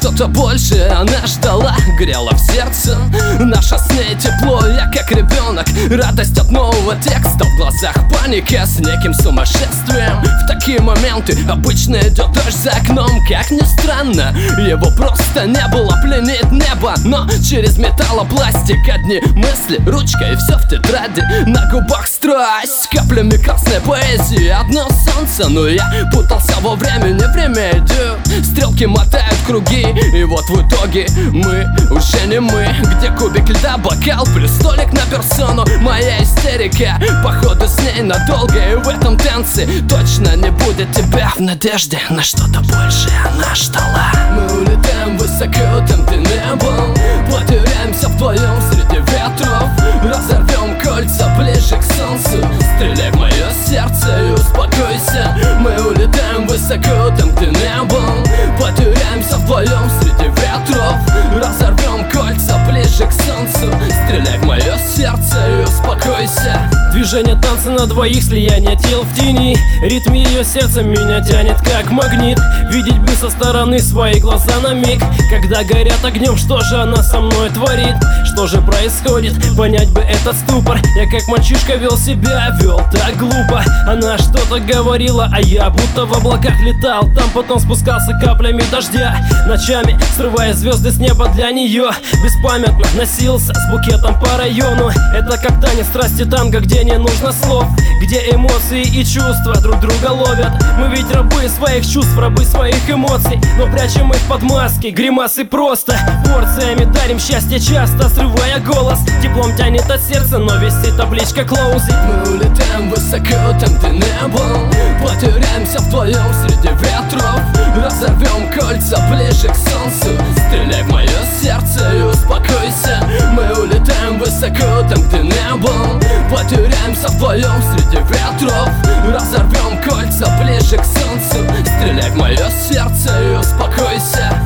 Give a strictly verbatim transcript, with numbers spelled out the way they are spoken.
что-то большее она ждала, грела в сердце наше с ней тепло. Я как ребенок, радость от нового текста, в глазах паника с неким сумасшествием. В такие моменты обычно идет дождь за окном. Как ни странно, его просто не было, пленит небо. Но через металлопластик одни мысли, ручка и все в тетради. На губах страсть, каплями красной поэзии. Одно солнце, но я путался во времени. Время идет, стрелки мотают круги. И вот в итоге мы уже не мы. Где кубик льда, бокал, плюс столик на персону. Моя истерика, походу с ней надолго. И в этом танце точно не будет тебя. В надежде на что-то большее она ждала. Мы улетаем высоко, там ты не был. Потеряемся вдвоем среди ветров. Разорвем кольца ближе к солнцу. Стреляй в мое сердце и успокойся. Мы улетаем высоко, там ты не был. Потеряемся вдвоем среди ветров. Разорвем кольца ближе к солнцу. Стреляй в мое сердце и успокойся. Движение танца на двоих, слияние тел в тени. Ритм ее сердца меня тянет как магнит. Видеть бы со стороны свои глаза на миг, когда горят огнем, что же она со мной творит. Что же происходит, понять бы этот ступор. Я как мальчишка вел себя, вел так глупо. Она что-то говорила, а я будто в облаках летал. Там потом спускался каплями дождя, ночами срывая звезды с неба для нее. Беспамятно носился с букетом по району. Это как танец страсти танго, где не нужно слов, где эмоции и чувства друг друга ловят. Мы ведь рабы своих чувств, рабы своих эмоций, но прячем их под маски, гримасы просто. Порциями дарим счастье часто, срывая голос. Теплом тянет от сердца, но висит табличка closing. Мы улетаем высоко, там ты не был. Потеряемся вдвоем среди ветров. Разорвем кольца ближе к солнцу. Стреляй в мое сердце и успокойся. Мы улетаем высоко, там ты не был. Потеряемся вдвоем среди ветров. Разорвем кольца ближе к солнцу. Стреляй в мое сердце и успокойся.